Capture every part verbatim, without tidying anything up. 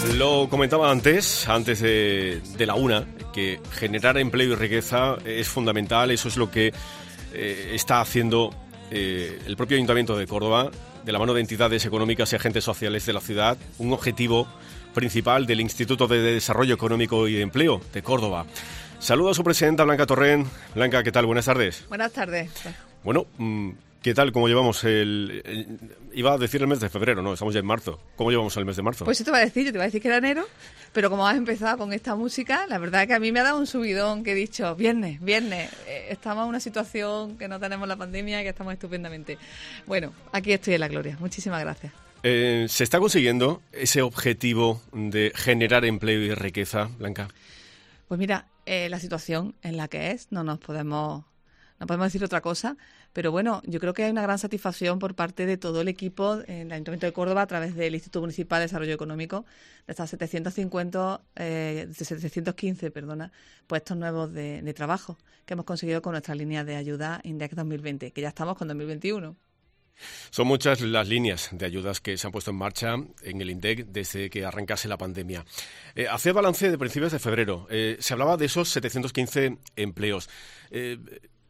Lo comentaba antes, antes de, de la una, que generar empleo y riqueza es fundamental. Eso es lo que eh, está haciendo eh, el propio Ayuntamiento de Córdoba, de la mano de entidades económicas y agentes sociales de la ciudad, un objetivo principal del Instituto de Desarrollo Económico y de Empleo de Córdoba. Saludo a su presidenta, Blanca Torrent. Blanca, ¿qué tal? Buenas tardes. Buenas tardes. Bueno, ¿qué tal? ¿Cómo llevamos el, el...? Iba a decir el mes de febrero, no, estamos ya en marzo. ¿Cómo llevamos el mes de marzo? Pues yo te iba a decir, yo te iba a decir que era enero, pero como has empezado con esta música, la verdad es que a mí me ha dado un subidón que he dicho, viernes, viernes, eh, estamos en una situación que no tenemos la pandemia y que estamos estupendamente. Bueno, aquí estoy en la gloria. Muchísimas gracias. Eh, ¿Se está consiguiendo ese objetivo de generar empleo y riqueza, Blanca? Pues mira, eh, la situación en la que es, no nos podemos, no podemos decir otra cosa, pero bueno, yo creo que hay una gran satisfacción por parte de todo el equipo en el Ayuntamiento de Córdoba a través del Instituto Municipal de Desarrollo Económico, de estas setecientos cincuenta, eh, de setecientos quince, perdona, puestos nuevos de, de trabajo que hemos conseguido con nuestra línea de ayuda INDEC dos mil veinte, que ya estamos con dos mil veintiuno. Son muchas las líneas de ayudas que se han puesto en marcha en el INDEC desde que arrancase la pandemia. Eh, hacía balance de principios de febrero. Eh, se hablaba de esos setecientos quince empleos. Eh,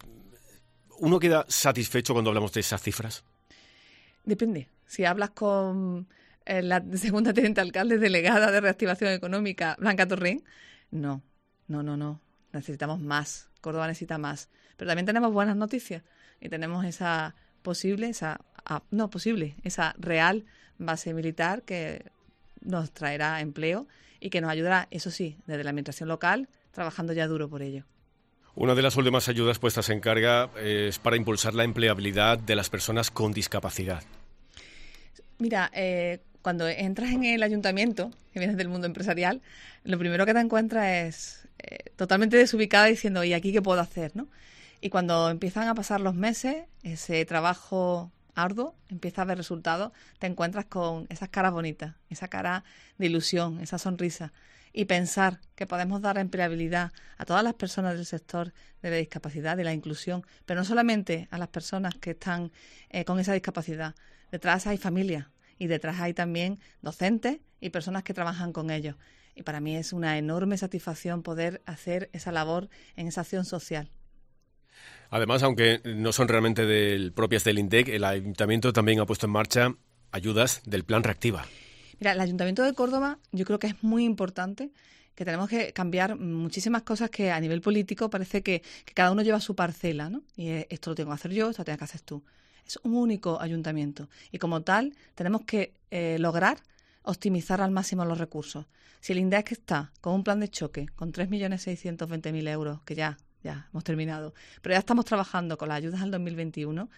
¿Uno queda satisfecho cuando hablamos de esas cifras? Depende. Si hablas con eh, la segunda teniente alcalde delegada de Reactivación Económica, Blanca Torrent, no, no, no, no. Necesitamos más. Córdoba necesita más. Pero también tenemos buenas noticias y tenemos esa posible, esa ah, no posible, esa real base militar que nos traerá empleo y que nos ayudará, eso sí, desde la administración local, trabajando ya duro por ello. Una de las últimas ayudas puestas en carga es para impulsar la empleabilidad de las personas con discapacidad. Mira, eh, cuando entras en el ayuntamiento, que vienes del mundo empresarial, lo primero que te encuentras es eh, totalmente desubicada diciendo, ¿y aquí qué puedo hacer?, ¿no? Y cuando empiezan a pasar los meses, ese trabajo arduo empieza a ver resultados, te encuentras con esas caras bonitas, esa cara de ilusión, esa sonrisa. Y pensar que podemos dar empleabilidad a todas las personas del sector de la discapacidad, de la inclusión, pero no solamente a las personas que están eh, con esa discapacidad. Detrás hay familias y detrás hay también docentes y personas que trabajan con ellos. Y para mí es una enorme satisfacción poder hacer esa labor en esa acción social. Además, aunque no son realmente del, propias del INDEC, el Ayuntamiento también ha puesto en marcha ayudas del Plan Reactiva. Mira, el Ayuntamiento de Córdoba yo creo que es muy importante, que tenemos que cambiar muchísimas cosas que a nivel político parece que, que cada uno lleva su parcela, ¿no? Y esto lo tengo que hacer yo, esto lo tienes que hacer tú. Es un único ayuntamiento y como tal tenemos que eh, lograr optimizar al máximo los recursos. Si el INDEC está con un plan de choque con tres millones seiscientos veinte mil euros, que ya... ya hemos terminado, pero ya estamos trabajando con las ayudas al dos mil veintiuno.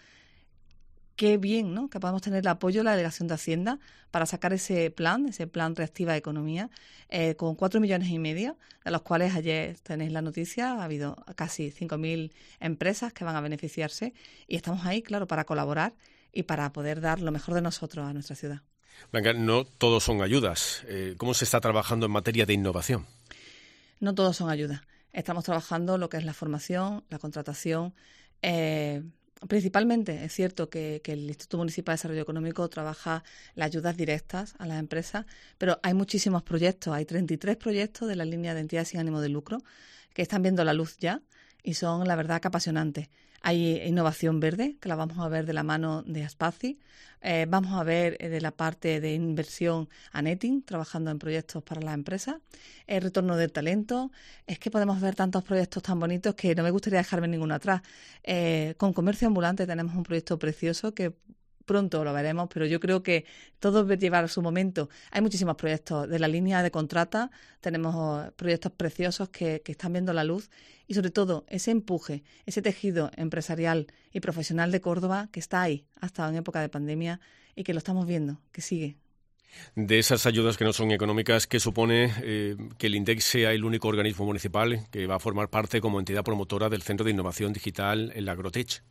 Qué bien, ¿no?, que podamos tener el apoyo de la Delegación de Hacienda para sacar ese plan, ese plan Reactiva Economía, eh, con cuatro millones y medio, de los cuales ayer tenéis la noticia, ha habido casi cinco mil empresas que van a beneficiarse y estamos ahí, claro, para colaborar y para poder dar lo mejor de nosotros a nuestra ciudad. Blanca, no todos son ayudas. Eh, ¿Cómo se está trabajando en materia de innovación? No todos son ayudas. Estamos trabajando lo que es la formación, la contratación. Eh, principalmente es cierto que, que el Instituto Municipal de Desarrollo Económico trabaja las ayudas directas a las empresas, pero hay muchísimos proyectos. Hay treinta y tres proyectos de la línea de entidades sin ánimo de lucro que están viendo la luz ya y son, la verdad, que apasionantes. Hay innovación verde, que la vamos a ver de la mano de Aspaci. Eh, vamos a ver eh, de la parte de inversión a Netting, trabajando en proyectos para las empresas. El retorno del talento. Es que podemos ver tantos proyectos tan bonitos que no me gustaría dejarme ninguno atrás. Eh, con comercio ambulante tenemos un proyecto precioso que pronto lo veremos, pero yo creo que todo debe llevar su momento. Hay muchísimos proyectos de la línea de contrata, tenemos proyectos preciosos que, que están viendo la luz y sobre todo ese empuje, ese tejido empresarial y profesional de Córdoba que está ahí, ha estado en época de pandemia y que lo estamos viendo, que sigue. De esas ayudas que no son económicas, ¿qué supone eh, que el INDEC sea el único organismo municipal que va a formar parte como entidad promotora del Centro de Innovación Digital en la Agrotech?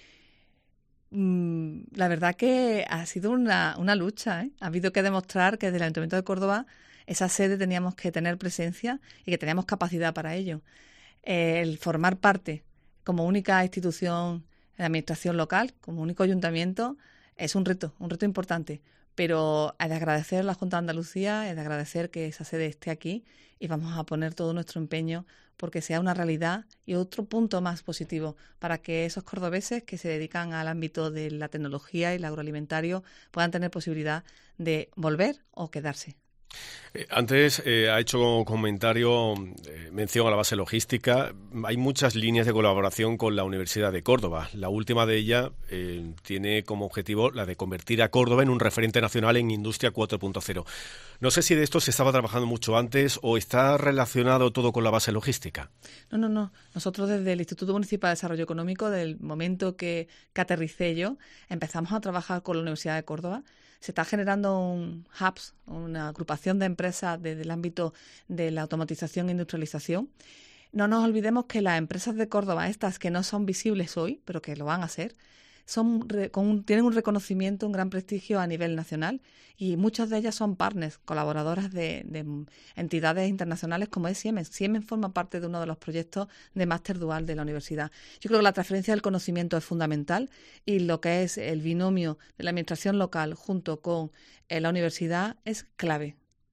La verdad que ha sido una, una lucha, ¿eh? Ha habido que demostrar que desde el Ayuntamiento de Córdoba esa sede teníamos que tener presencia y que teníamos capacidad para ello. Eh, el formar parte como única institución de administración local, como único ayuntamiento, Es un reto, un reto importante, pero es de agradecer a la Junta de Andalucía, es de agradecer que esa sede esté aquí y vamos a poner todo nuestro empeño porque sea una realidad y otro punto más positivo para que esos cordobeses que se dedican al ámbito de la tecnología y el agroalimentario puedan tener posibilidad de volver o quedarse. Eh, antes eh, ha hecho comentario, eh, mención a la base logística. Hay muchas líneas de colaboración con la Universidad de Córdoba. La última de ellas eh, tiene como objetivo la de convertir a Córdoba en un referente nacional en Industria cuatro punto cero. No sé si de esto se estaba trabajando mucho antes o está relacionado todo con la base logística. No, no, no. Nosotros desde el Instituto Municipal de Desarrollo Económico, del momento que, que aterricé yo, empezamos a trabajar con la Universidad de Córdoba. Se está generando un hubs, una agrupación de empresas desde el ámbito de la automatización e industrialización. No nos olvidemos que las empresas de Córdoba, estas que no son visibles hoy, pero que lo van a ser, son, con un, tienen un reconocimiento, un gran prestigio a nivel nacional y muchas de ellas son partners, colaboradoras de, de entidades internacionales como es Siemens. Siemens forma parte de uno de los proyectos de máster dual de la universidad. Yo creo que la transferencia del conocimiento es fundamental y lo que es el binomio de la administración local junto con eh, la universidad es clave.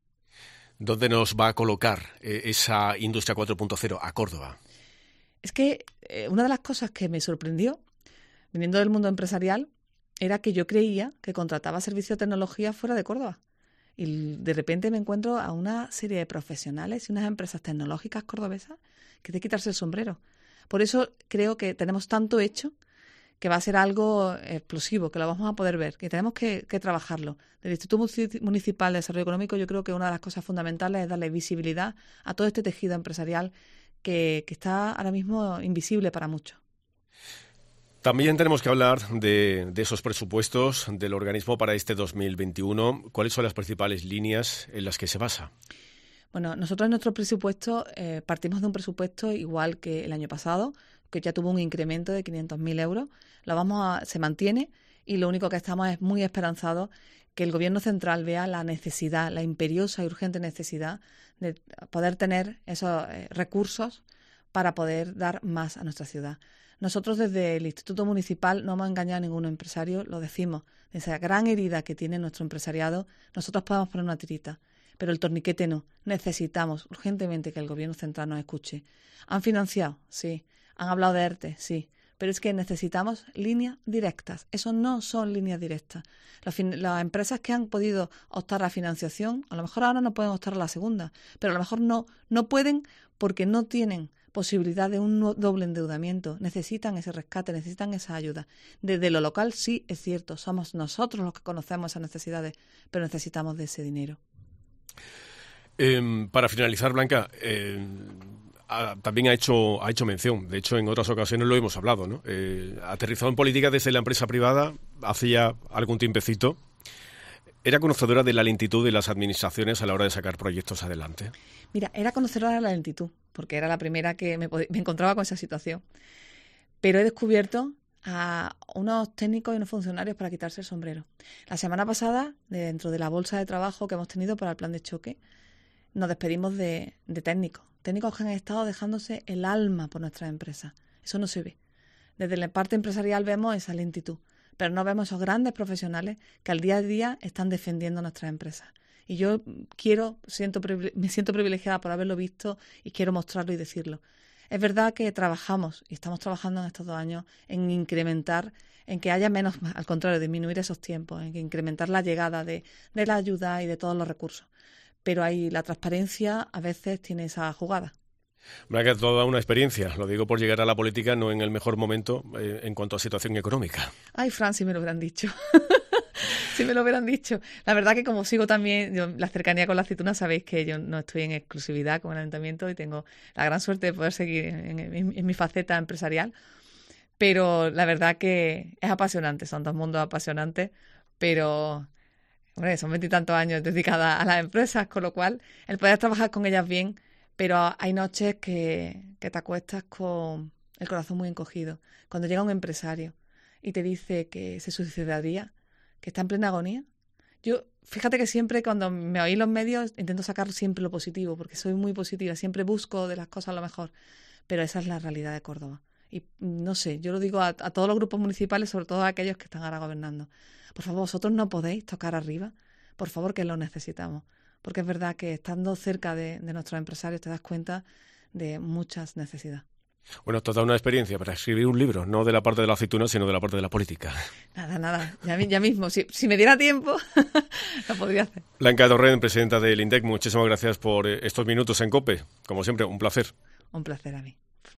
¿Dónde nos va a colocar eh, esa Industria cuatro punto cero a Córdoba? Es que eh, una de las cosas que me sorprendió viniendo del mundo empresarial, era que yo creía que contrataba servicios de tecnología fuera de Córdoba. Y de repente me encuentro a una serie de profesionales y unas empresas tecnológicas cordobesas que hay que quitarse el sombrero. Por eso creo que tenemos tanto hecho que va a ser algo explosivo, que lo vamos a poder ver, que tenemos que, que trabajarlo. Del Instituto Municipal de Desarrollo Económico yo creo que una de las cosas fundamentales es darle visibilidad a todo este tejido empresarial que, que está ahora mismo invisible para muchos. También tenemos que hablar de, de esos presupuestos del organismo para este dos mil veintiuno. ¿Cuáles son las principales líneas en las que se basa? Bueno, nosotros en nuestro presupuesto eh, partimos de un presupuesto igual que el año pasado, que ya tuvo un incremento de quinientos mil euros. Lo vamos a, se mantiene y lo único que estamos es muy esperanzados que el Gobierno central vea la necesidad, la imperiosa y urgente necesidad de poder tener esos eh, recursos para poder dar más a nuestra ciudad. Nosotros desde el Instituto Municipal no hemos engañado a ningún empresario, lo decimos. De esa gran herida que tiene nuestro empresariado, nosotros podemos poner una tirita, pero el torniquete no. Necesitamos urgentemente que el Gobierno central nos escuche. ¿Han financiado? Sí. ¿Han hablado de ERTE? Sí. Pero es que necesitamos líneas directas. Eso no son líneas directas. Las, las empresas que han podido optar a financiación, a lo mejor ahora no pueden optar a la segunda, pero a lo mejor no, no pueden porque no tienen posibilidad de un doble endeudamiento, necesitan ese rescate, necesitan esa ayuda. Desde lo local sí es cierto, somos nosotros los que conocemos esas necesidades, pero necesitamos de ese dinero. Eh, para finalizar, Blanca, eh, ha, también ha hecho, ha hecho mención, de hecho en otras ocasiones lo hemos hablado, ¿no? Eh, aterrizado en política desde la empresa privada hace ya algún tiempecito. ¿Era conocedora de la lentitud de las administraciones a la hora de sacar proyectos adelante? Mira, era conocedora de la lentitud, porque era la primera que me, me encontraba con esa situación. Pero he descubierto a unos técnicos y unos funcionarios para quitarse el sombrero. La semana pasada, dentro de la bolsa de trabajo que hemos tenido para el plan de choque, nos despedimos de, de técnicos. Técnicos que han estado dejándose el alma por nuestras empresas. Eso no se ve. Desde la parte empresarial vemos esa lentitud, pero no vemos esos grandes profesionales que al día a día están defendiendo nuestras empresas. Y yo quiero, siento, me siento privilegiada por haberlo visto y quiero mostrarlo y decirlo. Es verdad que trabajamos, y estamos trabajando en estos dos años, en incrementar, en que haya menos, al contrario, disminuir esos tiempos, en que incrementar la llegada de, de la ayuda y de todos los recursos. Pero ahí la transparencia a veces tiene esa jugada. Me ha toda una experiencia, lo digo por llegar a la política no en el mejor momento eh, en cuanto a situación económica. Ay, Fran, si me lo hubieran dicho. Si me lo hubieran dicho. La verdad que como sigo también, yo, la cercanía con la aceituna, sabéis que yo no estoy en exclusividad con el ayuntamiento y tengo la gran suerte de poder seguir en, en, en mi faceta empresarial. Pero la verdad que es apasionante, son dos mundos apasionantes, pero hombre, son veintitantos años dedicadas a las empresas, con lo cual el poder trabajar con ellas bien, pero hay noches que, que te acuestas con el corazón muy encogido. Cuando llega un empresario y te dice que se suicidaría, que está en plena agonía. Yo, fíjate que siempre cuando me oí en los medios intento sacar siempre lo positivo, porque soy muy positiva, siempre busco de las cosas lo mejor, pero esa es la realidad de Córdoba. Y no sé, yo lo digo a, a todos los grupos municipales, sobre todo a aquellos que están ahora gobernando. Por favor, vosotros no podéis tocar arriba, por favor, que lo necesitamos. Porque es verdad que estando cerca de, de nuestros empresarios te das cuenta de muchas necesidades. Bueno, toda una experiencia para escribir un libro, no de la parte de la aceituna, sino de la parte de la política. Nada, nada, ya, ya mismo, si, si me diera tiempo, lo podría hacer. Blanca Torrent, presidenta del INDEC, muchísimas gracias por estos minutos en COPE. Como siempre, un placer. Un placer a mí.